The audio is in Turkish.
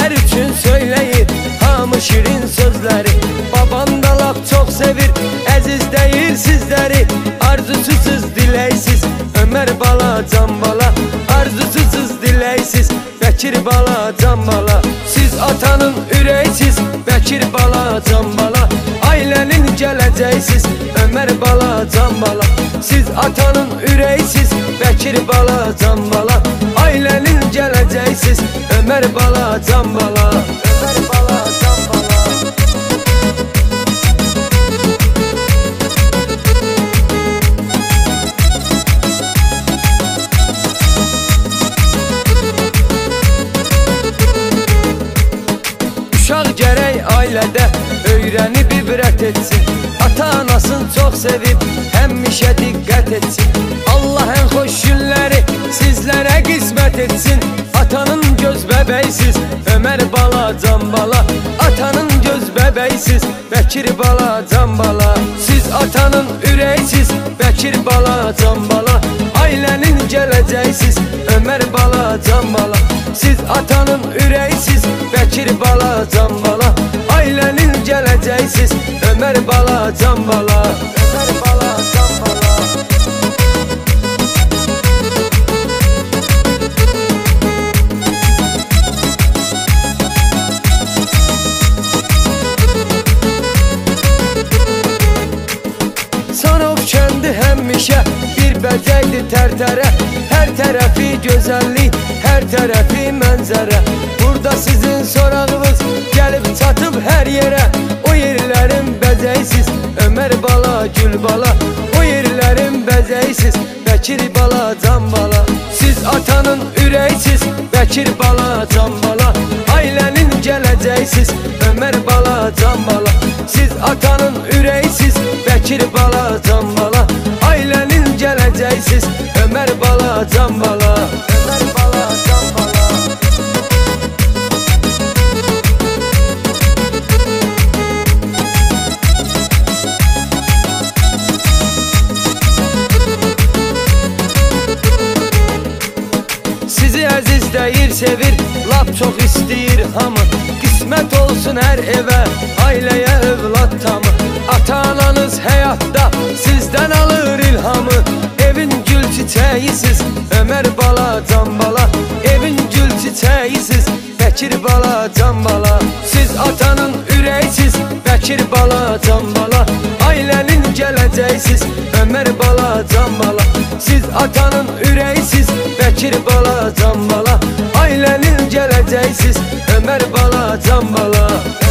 Sizler üçün söyleyir hamı şirin sözleri. Baban da laf çok sevir, əziz deyir sizleri. Arzusuz dileysiz Ömer bala can bala, arzusuz dileysiz Bekir bala can bala. Siz atanın üreysiz Bekir bala can bala, ailenin geleceğisiz Ömer bala can bala. Siz atanın üreysiz Bekir bala can bala, ailenin geleceğisiz Ömer bala can bala. Ömer bala can bala. Uşaq gərək ailədə öyrənib ibrət etsin. Ata-anasını çox sevib həmişə diqqət etsin. Allah ən xoş günləri sizlərə qismət etsin. Atanın göz bəbəysiz Ömər bala can bala, atanın göz bəbəysiz Bekir bala can bala. Siz atanın üreysiz Bekir bala can bala, ailenin geleceğisiz Ömer bala can bala. Siz atanın üreysiz Bekir bala can bala, ailenin geleceğisiz Ömer bala can bala. Ömer bala can bala. Sarov kendi həmişə bir bəcəkdir tərtərə. Hər tərəfi gözəllik, hər tərəfi mənzərə. Burada sizin sorağınız gəlib çatıb hər yerə. O yerlərin bəzəysiz Ömər bala gül bala, o yerlərin bəzəysiz Bekir bala can bala. Siz atanın üreysiz Bekir bala can bala, ailenin geleceğisiz Ömer bala can bala. Siz atanın üreysiz Bekir bala can bala, ailenin geleceğisiz Ömer bala can bala. Ömer bala can bala. Sizi əziz deyir sevir, lap çox istəyir hamı. Qismət olsun hər evə, ailəyə övlad tamı. Ata-ananız həyatda sizdən alır ilhamı. Evin gül çiçəyisiz Ömər bala can bala, evin gül çiçəyisiz Bekir bala can bala. Siz atanın üreysiz Bekir bala can bala, ailenin geleceğisiz Ömer bala can bala. Siz atanın üreysiz Bekir bala can bala, ailenin geleceğisiz Ömer bala can bala.